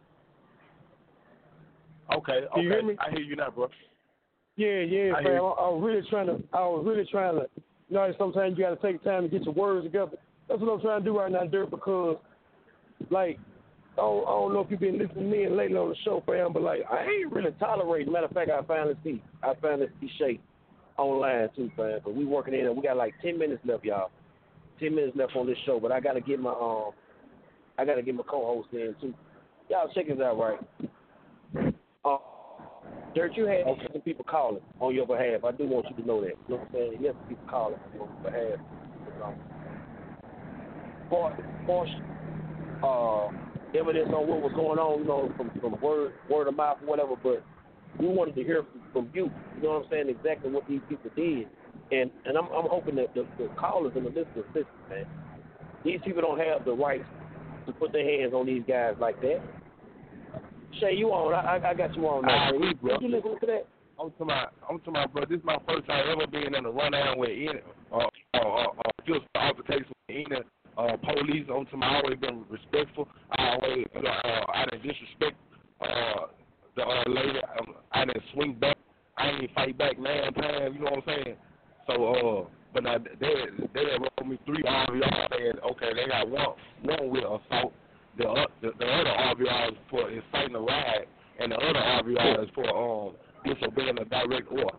Okay, okay. Can you hear me? I hear you now, bro. Yeah, yeah, I fam. I, I was really trying to. I was really trying to. You know, sometimes you got to take time to get your words together. That's what I'm trying to do right now, Dirk. Because, like, I don't, I don't know if you've been listening to me and lately on the show, fam, but like, I ain't really tolerating. Matter of fact, I finally see. I finally see Shay online too, fam. But we working in. We got like ten minutes left, y'all. Ten minutes left on this show, but I gotta get my um, I gotta get my co-host in too. Y'all check this out, right? Uh, Dirt, you had okay. some people calling on your behalf. I do want you to know that. You know what I'm saying? You have some people calling on your behalf. You know. For, for uh, evidence on what was going on, you know, from, from word word of mouth or whatever, but we wanted to hear from, from you. You know what I'm saying? Exactly what these people did. And and I'm I'm hoping that the, the callers and the listeners listen, man. These people don't have the right to put their hands on these guys like that. Shay, you on? I I got you on now. I agree, bro. Did you listen to that? I'm to my I'm to my bro. This is my first time ever being in a rundown with any uh uh uh, uh just altercation with any uh police. I'm to my always been respectful. I always uh, uh I didn't disrespect uh the uh, lady. Um, I didn't swing back. I didn't fight back nine times. You know what I'm saying? So uh, but now they they had rolled me three R V R saying okay they got one one with assault. The, uh, the the other R V R is for inciting a riot, and the other R V R is for um disobeying a direct order.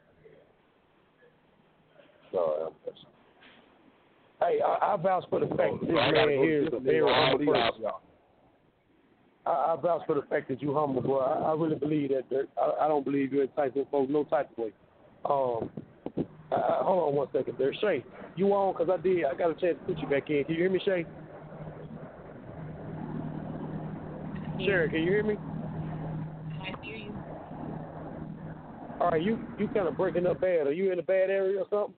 So, um, hey, I, I vouch for the fact that this so man here is a very humble person. I, I vouch for the fact that you humble, bro. I, I really believe that. Dirk. I, I don't believe you're enticing folks no type of way. Um, I, I, hold on one second, there, Shay. You on? Cause I did. I got a chance to put you back in. Can you hear me, Shay? Sharon, can you hear me? I hear you. All right, you you kind of breaking up bad. Are you in a bad area or something?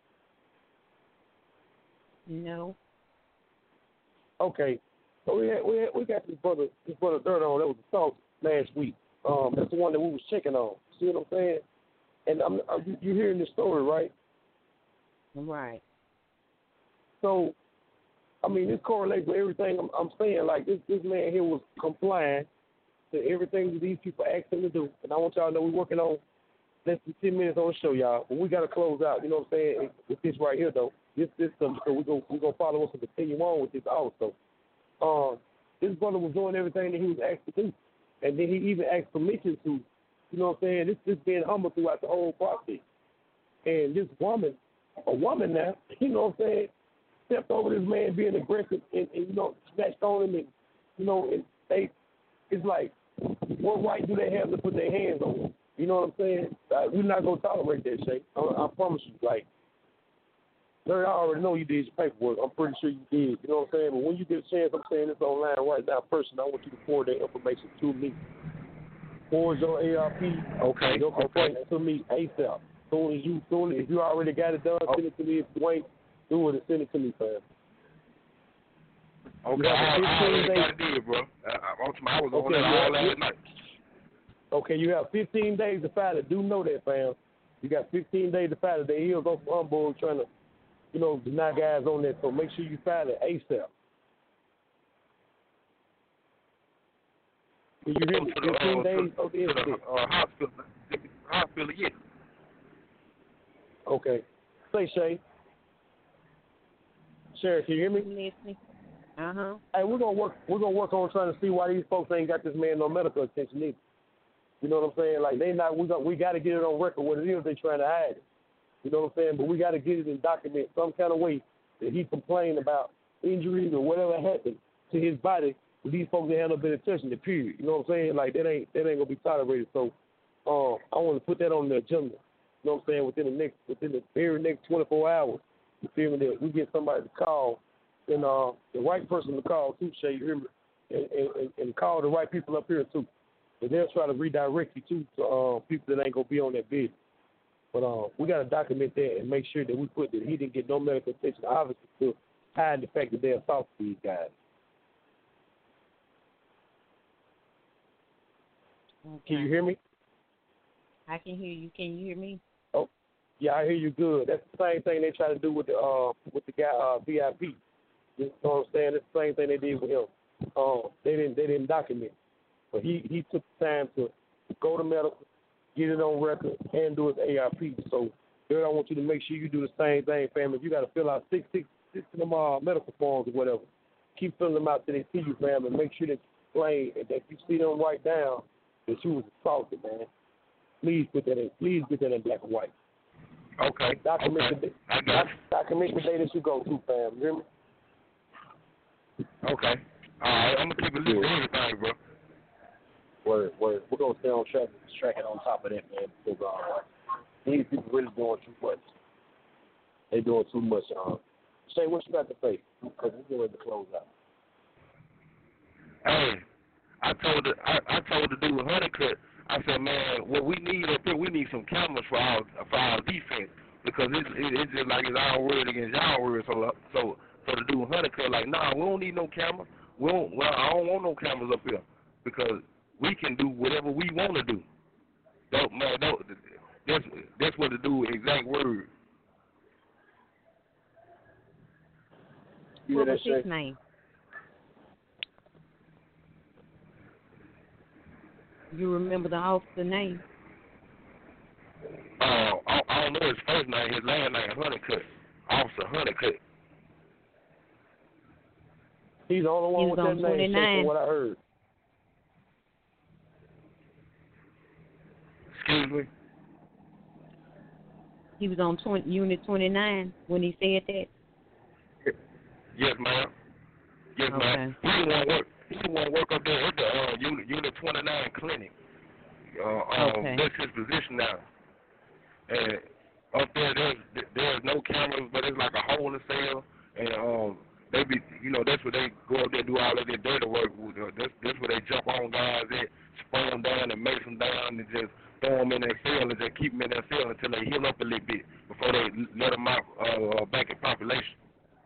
No. Okay. So we had, we had, we got this brother this brother Dirt on that was assault last week. Um, that's the one that we was checking on. See what I'm saying? And I'm, I'm you, you hearing this story, right? Right. So, I mean, this correlates with everything I'm, I'm saying. Like this this man here was complying to everything that these people asked him to do. And I want y'all to know we're working on less than ten minutes on the show, y'all. But we got to close out. You know what I'm saying? With this right here, though. This this um, so we go we gonna follow us and continue on with this also. Um, this brother was doing everything that he was asked to do, and then he even asked permission to. You know what I'm saying? This this being humble throughout the whole process. And this woman, a woman now, you know what I'm saying, stepped over this man being aggressive and, and you know snatched on him, and you know and they, it's like, what right do they have to put their hands on him? You know what I'm saying? Like, we're not gonna tolerate that shit. I, I promise you. Like, Larry, I already know you did your paperwork. I'm pretty sure you did. You know what I'm saying? But when you get a chance, I'm saying this online right now. Personally, I want you to forward that information to me. Forward your A R P, Okay. your complaint Okay. to me ASAP. Soon as you, soon as if you already got it done, send it to me. If you ain't, do it and send it to me, fam. Okay, I, I already got it did, bro. I, I, I was on Okay, that yeah, all last yeah. night. Okay, you have fifteen days to file it. Do know that, fam. You got fifteen days to file it. They heels off Humboldt trying to, you know, deny guys on that. So make sure you file it ASAP. Can you hear me? To the, fifteen uh, days to, of the to incident. the uh, hospital. Hospital, yeah. Okay. Say, Shay. Sherry, can you hear me? Listening. Uh huh. Hey, we're gonna work. We're gonna work on trying to see why these folks ain't got this man no medical attention either. You know what I'm saying? Like they not. We got. We got to get it on record what it is they trying to hide it. You know what I'm saying? But we got to get it and document some kind of way that he complained about injuries or whatever happened to his body. But these folks ain't have no bit of attention. The period. You know what I'm saying? Like that ain't that ain't gonna be tolerated. So, um, I want to put that on the agenda. You know what I'm saying? Within the next within the very next twenty-four hours. You feel me? That we get somebody to call. And uh, the right person to call too, Shay, you hear me? And, and, and call the right people up here too. And they'll try to redirect you too to uh, people that ain't gonna be on that bid. But uh, we gotta document that and make sure that we put that he didn't get no medical attention, obviously to hide the fact that they assaulted these guys. Okay. Can you hear me? I can hear you. Can you hear me? Oh, yeah, I hear you good. That's the same thing they try to do with the uh, with the guy uh, V I P. You know what I'm saying? It's the same thing they did with him. Um, they didn't they didn't document, but he, he took the time to go to medical, get it on record, and do his A R P. So, Derek, I want you to make sure you do the same thing, family. If you got to fill out six six six of them uh, medical forms or whatever, keep filling them out till they see you, family. And make sure that you explain and that you see them write down that you was assaulted, man. Please put that in. Please get that in black and white. Okay. Document okay. the I got document the day that you go to, fam. You hear me? Okay. All right. I'm gonna keep a list of everything, bro. Word, word. We're gonna stay on track, tracking on top of that, man. Because uh, these people really doing too much. They doing too much. Um, Shay, what you got to say? Because we're getting ready to close out. Hey, I told the I, I told the dude Honeycutt, I said, man, what we need up here, we need some cameras for our for our defense because it's it, it's just like it's our word against y'all word. So so so the dude Honeycutt like, nah, we don't need no camera. We don't. Well, I don't want no cameras up here because we can do whatever we want to do. Don't, man, don't, that's that's what the dude exact word. You What hear was that, his Shay? name? You remember the officer name? Uh, I, I don't know his first name. His last name Honeycutt. Officer Honeycutt. He's the only one He with was that on name, Shay, twenty-nine. from what I heard. Excuse me. He was on twenty, Unit twenty-nine when he said that. Yes, ma'am. Yes, Okay. ma'am. He didn't want to work. He didn't want to work up there at the uh, unit, unit twenty-nine clinic. Uh, um, Okay. That's his position now. And up there, there's there's no cameras, but it's like a hole in the cell. And um, they be, you know, that's where they go up there and do all of their dirty work. That's that's where they jump on guys, they spray them down and mace them down and just throw them in their cell and just keep them in their cell until they heal up a little bit before they let them out uh, back in population.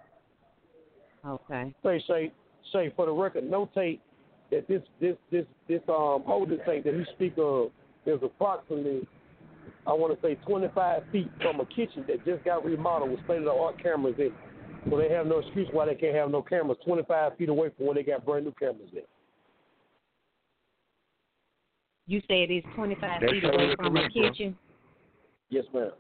Okay. Say, Shay, Shay, for the record, notate that this this this this um holding tank that he speak of is approximately, I want to say, twenty-five feet from a kitchen that just got remodeled with state-of-the-art cameras in it. So they have no excuse why they can't have no cameras twenty-five feet away from where they got brand new cameras in. You said it's twenty-five That's feet away totally from a correct, bro. kitchen. Yes, ma'am.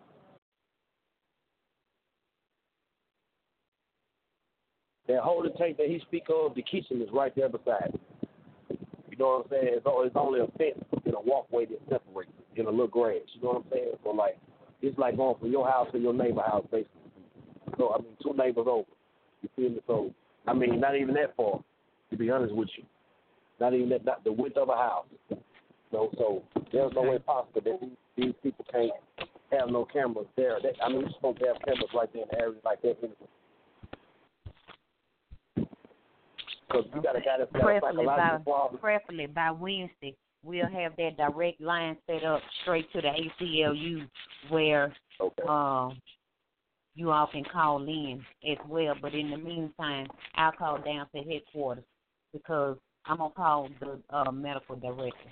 That holding tank that he speak of, the kitchen is right there beside it. You know what I'm saying? It's only, it's only a fence and a walkway that separates it in a little grass. You know what I'm saying? So, like, it's like going from your house to your neighbor's house, basically. So, I mean, two neighbors over. You feel me? So, I mean, not even that far, to be honest with you. Not even that, not the width of a house. know, so there's no way possible that these, these people can't have no cameras there. They, I mean, you're supposed to have cameras right there in the area like that anyway. Because you got a guy that's got a psychological problem. Preferably by Wednesday, we'll have that direct line set up straight to the A C L U where okay. um, you all can call in as well. But in the meantime, I'll call down to headquarters because I'm going to call the uh, medical director.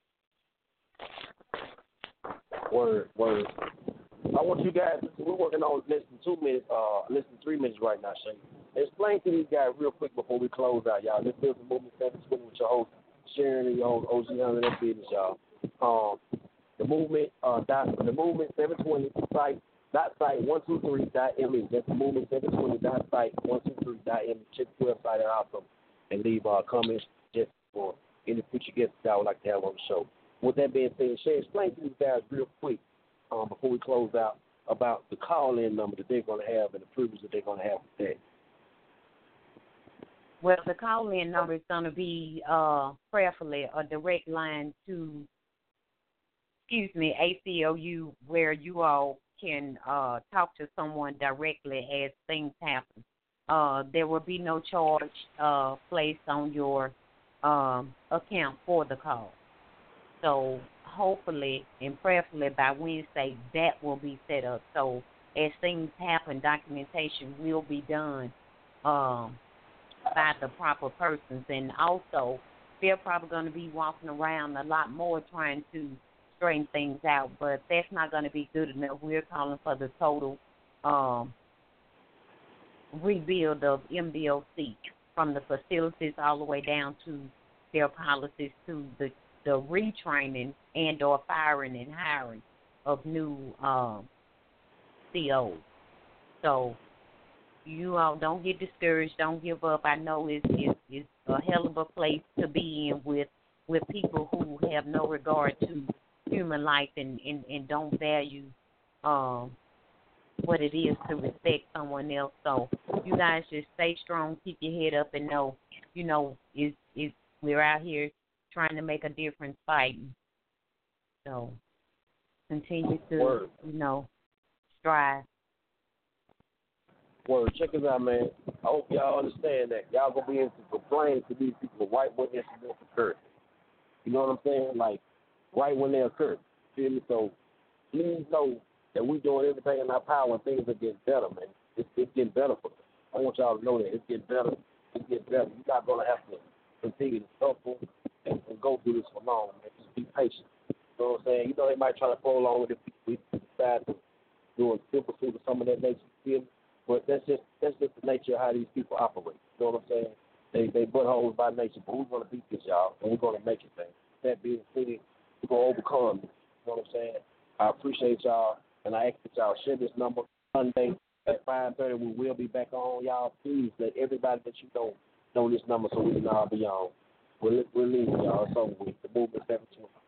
Word, word. I want you guys, we're working on less than two minutes, uh, less than three minutes right now, Shane. Explain to these guys real quick before we close out, y'all. Let's build the movement seven twenty with your host, Sharon and your host, O G Hunter, that business, y'all. Um, the movement, uh, dot, the movement seven twenty site, dot site one two three dot me. That's the movement seven twenty dot site one two three dot me. Check the website out also and leave uh, comments just for any future guests that I would like to have on the show. With that being said, Shay, explain to these guys real quick um, before we close out about the call-in number that they're going to have and the privilege that they're going to have today. Well, the call-in number is going to be uh, prayerfully a direct line to, excuse me, A C L U where you all can uh, talk to someone directly as things happen. Uh, there will be no charge uh, placed on your um, account for the call. So hopefully and prayerfully by Wednesday, that will be set up. So as things happen, documentation will be done um, by the proper persons. And also, they're probably going to be walking around a lot more trying to straighten things out, but that's not going to be good enough. We're calling for the total um, rebuild of M D O C from the facilities all the way down to their policies to the the retraining and or firing and hiring of new um, C Os. So you all don't get discouraged. Don't give up. I know it's, it's, it's a hell of a place to be in with, with people who have no regard to human life and, and, and don't value um, what it is to respect someone else. So you guys just stay strong, keep your head up, and know, you know, it's, it's, we're out here trying to make a difference fighting. So continue to, Word. you know, strive. Word, check us out, man. I hope y'all understand that. Y'all going to be able to complain to these people right when incidents occur. You know what I'm saying? Like, right when they occur. Feel me? So please know that we're doing everything in our power and things are getting better, man. It's, it's getting better for us. I want y'all to know that. It's getting better. It's getting better. You're not going to have to continue to suffer and, and go through this for long, man. Just be patient. You know what I'm saying? You know they might try to prolong it if we decide to do a simple suit or some of that nature, feel me? But that's just that's just the nature of how these people operate. You know what I'm saying? They they buttholes by nature, but we're gonna beat this, y'all, and we're gonna make it, man. That being said, we're gonna overcome it. You know what I'm saying? I appreciate y'all, and I ask that y'all share this number Sunday at five thirty. We will be back on, y'all. Please let everybody that you know know this number so we can all be on. We're, we're leaving, y'all. It's over with. The movement seven twenty.